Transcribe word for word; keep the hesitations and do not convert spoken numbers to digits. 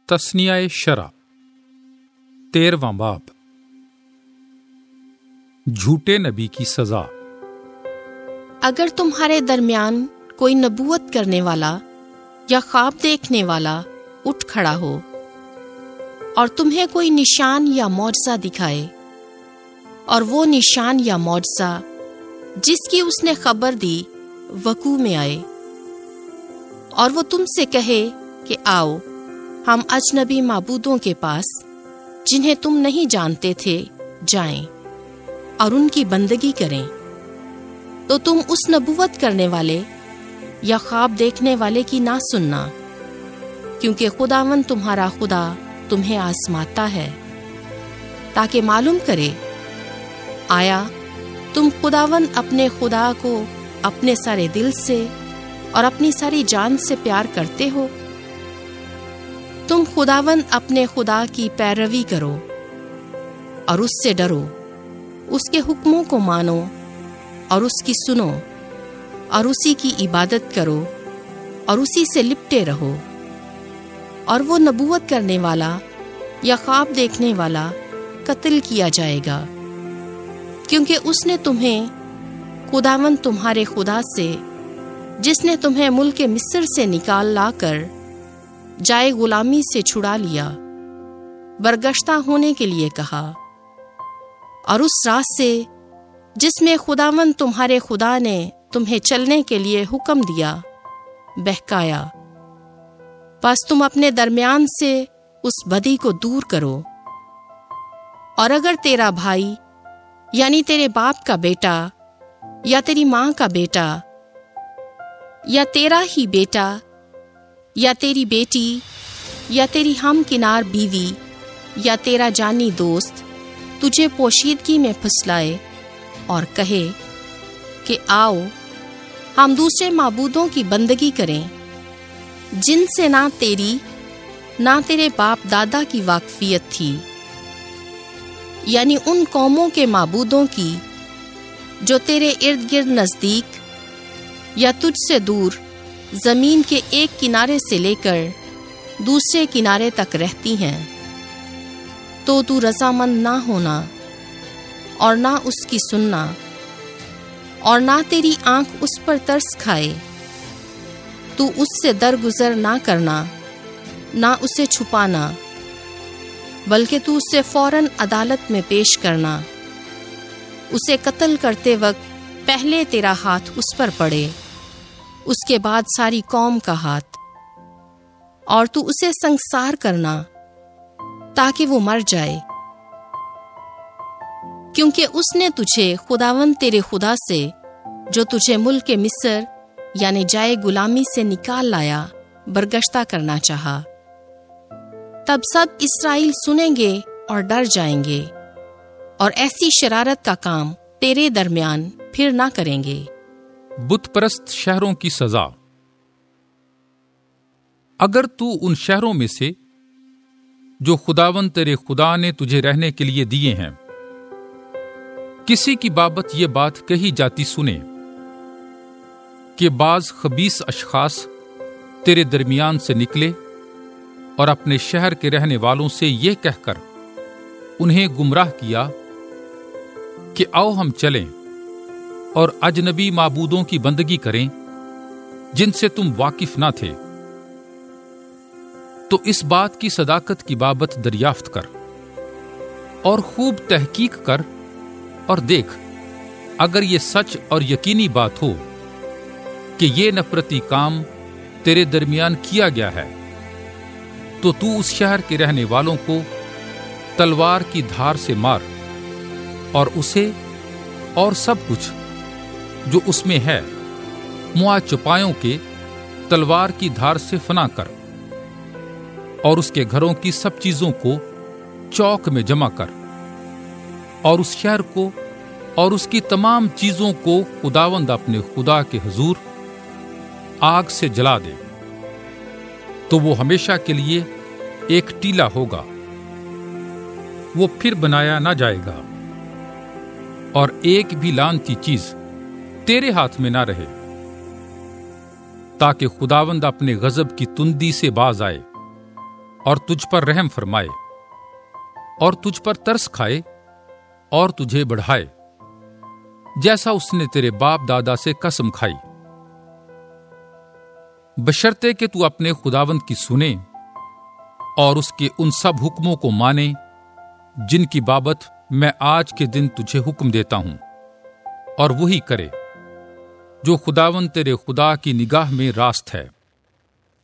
تثنیہ شرع تیرواں باب جھوٹے نبی کی سزا۔ اگر تمہارے درمیان کوئی نبوت کرنے والا یا خواب دیکھنے والا اٹھ کھڑا ہو اور تمہیں کوئی نشان یا معجزہ دکھائے، اور وہ نشان یا معجزہ جس کی اس نے خبر دی وقوع میں آئے، اور وہ تم سے کہے کہ آؤ ہم اجنبی معبودوں کے پاس جنہیں تم نہیں جانتے تھے جائیں اور ان کی بندگی کریں، تو تم اس نبوت کرنے والے یا خواب دیکھنے والے کی نہ سننا، کیونکہ خداوند تمہارا خدا تمہیں آزماتا ہے تاکہ معلوم کرے آیا تم خداوند اپنے خدا کو اپنے سارے دل سے اور اپنی ساری جان سے پیار کرتے ہو۔ تم خداوند اپنے خدا کی پیروی کرو اور اس سے ڈرو، اس کے حکموں کو مانو اور اس کی سنو، اور اسی کی عبادت کرو اور اسی سے لپٹے رہو۔ اور وہ نبوت کرنے والا یا خواب دیکھنے والا قتل کیا جائے گا، کیونکہ اس نے تمہیں خداوند تمہارے خدا سے، جس نے تمہیں ملک مصر سے نکال لا کر جائے غلامی سے چھڑا لیا، برگشتہ ہونے کے لیے کہا، اور اس راہ سے جس میں خداوند تمہارے خدا نے تمہیں چلنے کے لیے حکم دیا بہکایا۔ پس تم اپنے درمیان سے اس بدی کو دور کرو۔ اور اگر تیرا بھائی یعنی تیرے باپ کا بیٹا یا تیری ماں کا بیٹا یا تیرا ہی بیٹا یا تیری بیٹی یا تیری ہم کنار بیوی یا تیرا جانی دوست تجھے پوشیدگی میں پھسلائے اور کہے کہ آؤ ہم دوسرے معبودوں کی بندگی کریں جن سے نہ تیری نہ تیرے باپ دادا کی واقفیت تھی، یعنی ان قوموں کے معبودوں کی جو تیرے ارد گرد نزدیک یا تجھ سے دور زمین کے ایک کنارے سے لے کر دوسرے کنارے تک رہتی ہیں، تو تو رضامند نہ ہونا اور نہ اس کی سننا، اور نہ تیری آنکھ اس پر ترس کھائے، تو اس سے درگزر نہ کرنا نہ اسے چھپانا، بلکہ تو اسے فوراً عدالت میں پیش کرنا۔ اسے قتل کرتے وقت پہلے تیرا ہاتھ اس پر پڑے، اس کے بعد ساری قوم کا ہاتھ، اور تو اسے سنگسار کرنا تاکہ وہ مر جائے، کیونکہ اس نے تجھے خداوند تیرے خدا سے جو تجھے ملک مصر یعنی جائے غلامی سے نکال لایا برگشتہ کرنا چاہا۔ تب سب اسرائیل سنیں گے اور ڈر جائیں گے، اور ایسی شرارت کا کام تیرے درمیان پھر نہ کریں گے۔ بت پرست شہروں کی سزا۔ اگر تو ان شہروں میں سے جو خداوند تیرے خدا نے تجھے رہنے کے لیے دیے ہیں کسی کی بابت یہ بات کہی جاتی سنے کہ بعض خبیث اشخاص تیرے درمیان سے نکلے اور اپنے شہر کے رہنے والوں سے یہ کہہ کر انہیں گمراہ کیا کہ آؤ ہم چلیں اور اجنبی معبودوں کی بندگی کریں جن سے تم واقف نہ تھے، تو اس بات کی صداقت کی بابت دریافت کر اور خوب تحقیق کر اور دیکھ، اگر یہ سچ اور یقینی بات ہو کہ یہ نفرتی کام تیرے درمیان کیا گیا ہے، تو تو اس شہر کے رہنے والوں کو تلوار کی دھار سے مار، اور اسے اور سب کچھ جو اس میں ہے موا چپایوں کے تلوار کی دھار سے فنا کر، اور اس کے گھروں کی سب چیزوں کو چوک میں جمع کر، اور اس شہر کو اور اس کی تمام چیزوں کو خداوند اپنے خدا کے حضور آگ سے جلا دے، تو وہ ہمیشہ کے لیے ایک ٹیلا ہوگا، وہ پھر بنایا نہ جائے گا، اور ایک بھی لعنتی چیز تیرے ہاتھ میں نہ رہے، تاکہ خداوند اپنے غضب کی تندی سے باز آئے اور تجھ پر رحم فرمائے اور تجھ پر ترس کھائے اور تجھے بڑھائے، جیسا اس نے تیرے باپ دادا سے قسم کھائی، بشرطے کہ تو اپنے خداوند کی سنے اور اس کے ان سب حکموں کو مانے جن کی بابت میں آج کے دن تجھے حکم دیتا ہوں، اور وہی کرے جو خداوند تیرے خدا کی نگاہ میں راست ہے۔